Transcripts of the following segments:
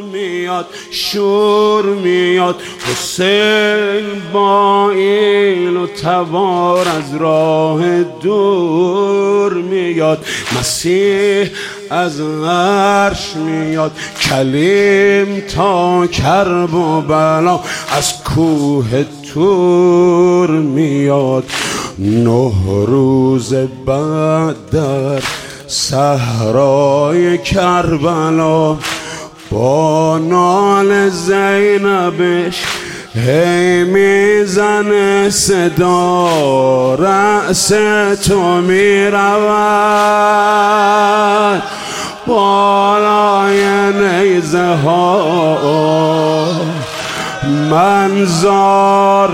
میاد شور میاد حسین با ایل و تبار از راه دور میاد مسیح از عرش میاد کلیم تا کرب و بلا از کوه تور میاد 9 روز بعد در صحرای کربلا با نال زینبش هی میزنه صدا رأس تو میرود بالای نیزه ها من زار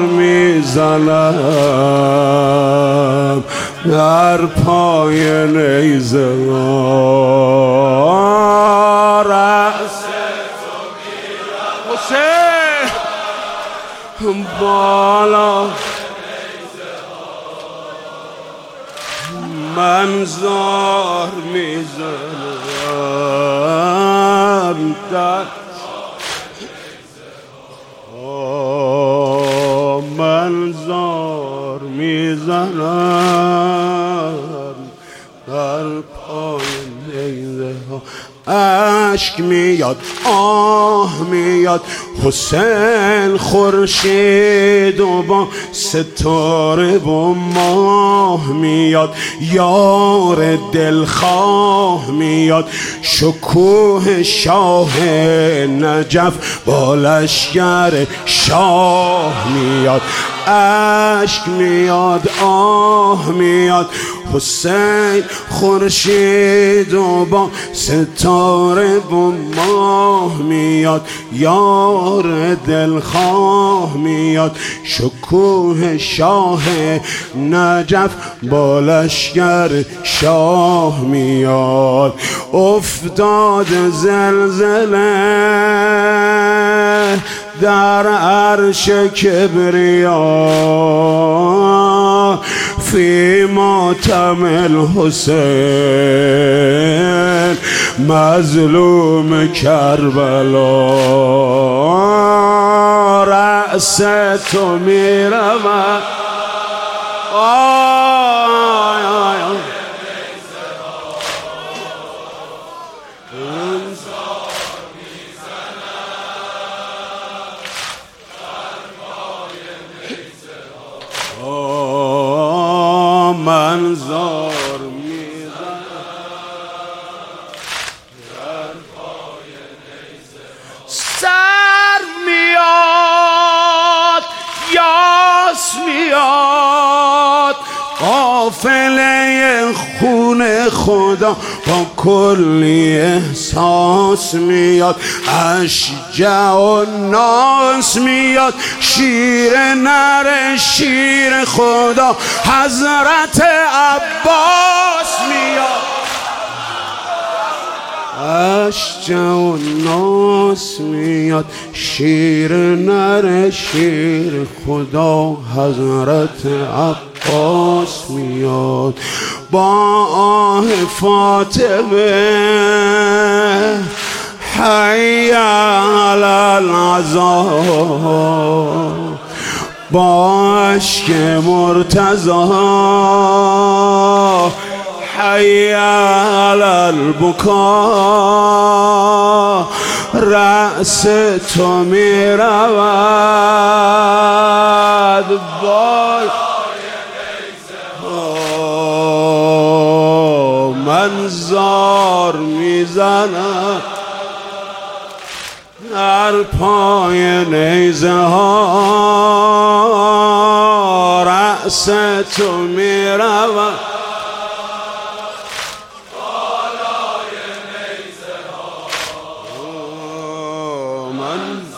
میزنم در پای نیزه ها رأس تو میرود حسین بالا من زار میزنم در من زار میزنم در پای نیزه ها اشک میاد آه میاد حسین خورشید و با ستاره و ماه میاد یار دلخواه میاد شکوه شاه نجف با لشکر شاه میاد اشک میاد آه میاد حسین خورشید و با ستاره و ماه میاد یار دلخواه میاد شکوه شاه نجف با لشکر شاه میاد افتاد زلزله در عرش کبریا فی ماتم الحسین مظلوم کربلا رأس تو میرود من زار میزنم سر میاد یاس میاد قافله خون خدا با کلی احساس میاد اشجع و ناس میاد شیر نر شیر خدا حضرت عباس میاد اشجع و ناس میاد شیر نر شیر خدا حضرت عباس میاد با آه فاطمه حی علی العذاب با اشک مرتضی حی علی البکا رأس تو میرود بال من زار میزنم در پای نیزه ها رأس تو میرود بالای نیزه ها من